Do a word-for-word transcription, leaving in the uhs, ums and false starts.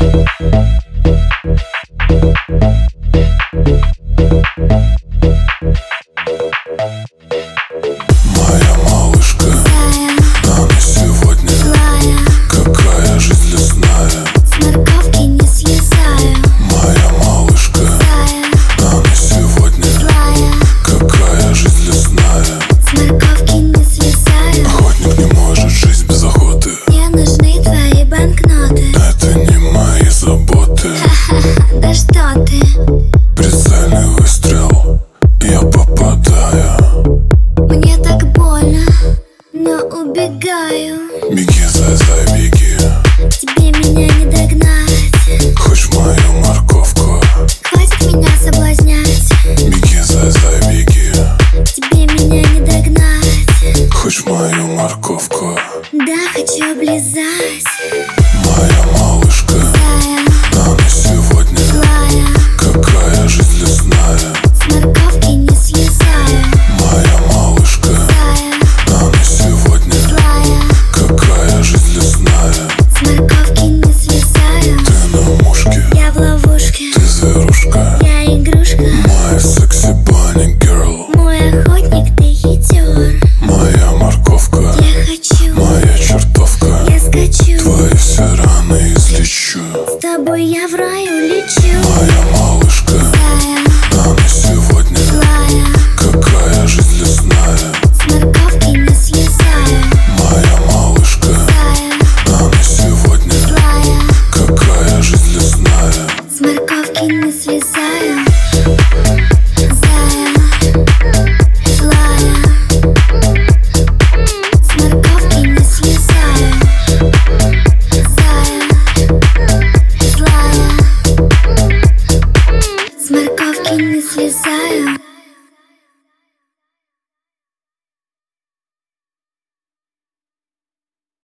Моя малышка, она сегодня злая. Какая жизнь лесная, с морковки не слезаю. моя малышка, она сегодня Злая, какая жизнь лесная. с морковки не слезаю. Охотник не может жизнь без охоты. Мне нужны твои банкноты. Это не мои заботы. Ха-ха, да что ты? Прицельный выстрел, я попадаю. Мне так больно, но убегаю. Беги, зай-зай, беги. Тебе меня не догнать. Хочешь мою морковку? Хватит меня соблазнять. Беги, зай-зай, беги. Тебе меня не догнать. Хочешь мою морковку? Да, хочу облизать. Моя малышка, она сегодня Злая, какая жизнь лесная. с морковки не слезаю. Моя малышка, она сегодня Злая, какая жизнь лесная. с морковки не слезаю. Ты на мушке, Я в ловушке, ты зверушка. я игрушка. Моя секси bunny girl. Мой охотник, ты хитер. Моя морковка, Я хочу, моя чертовка. я скачу. Твои все раны излечу. С тобой я в раю лечу. Моя малышка, она сегодня Злая, какая жизнь лесная. с морковки не слезаю. Моя малышка, она сегодня Злая, какая жизнь лесная. с морковки не слезаю. Зая, злая, с морковки не слезаю. Зая, злая, с морковки не слезаю.